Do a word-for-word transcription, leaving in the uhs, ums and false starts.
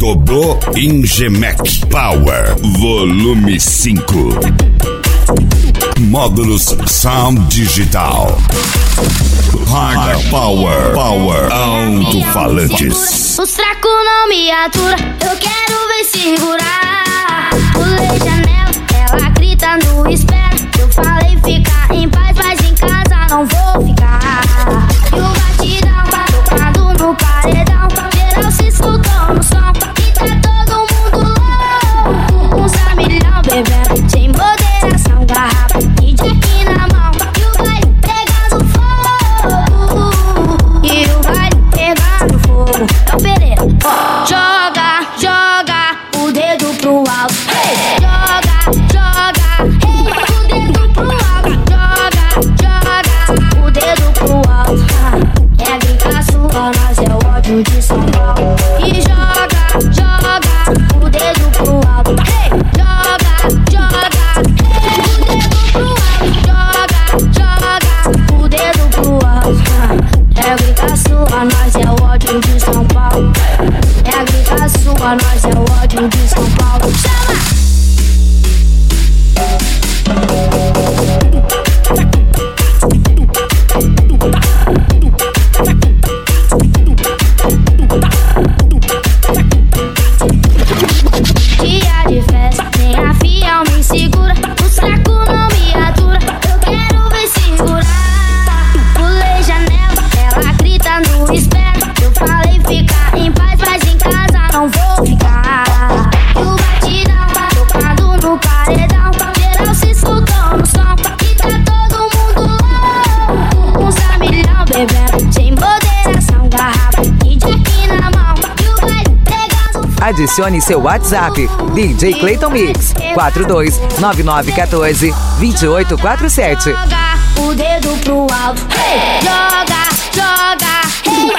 Dobrou Ingemec Power Volume cinco. Módulos Sound Digital. High Power Power Alto-falantes. Os tracos não me aturam, eu quero ver segurar. Pulei janela, ela grita no espera. Eu falei ficar em paz, mas em casa não vou ficar. E o batidão tocado no paredão, geral se soltou no som. E tá todo mundo louco, uns a milhão bebendo, sem moderação, garrafa e jack na mão. E o baile pegando fogo, e o baile pegando fogo. É o Pereira, oh. Joga, joga o dedo pro alto, hey. Joga, joga, hey. O dedo pro alto. Joga, joga o dedo pro alto. É a gringa sua, nós é o ódio de São Paulo. E joga, joga o dedo pro alto, hey. Joga, joga, hey. O dedo pro alto. Joga, joga o dedo pro alto. É a gringa sua, nós é o ódio de São Paulo. É a gringa sua, nós é o ódio de São Paulo. Chama! Dia de festa, nem a fiel me segura. O saco não me atura, eu quero ver segurar. Pulei janela, ela grita no espera. Eu falei ficar em paz, mas em casa não vou ficar. E o batidão tocado no paredão, geral se soltou no som. E tá todo mundo louco, uns a milhão bebendo, sem moderação, garrafa e jack na mão. E o baile pegando fogo. Adicione seu WhatsApp, D J Clayton Mix, quatro dois nove nove um quatro dois oito quatro sete. Joga o dedo pro alto, hey. Joga, joga, hey.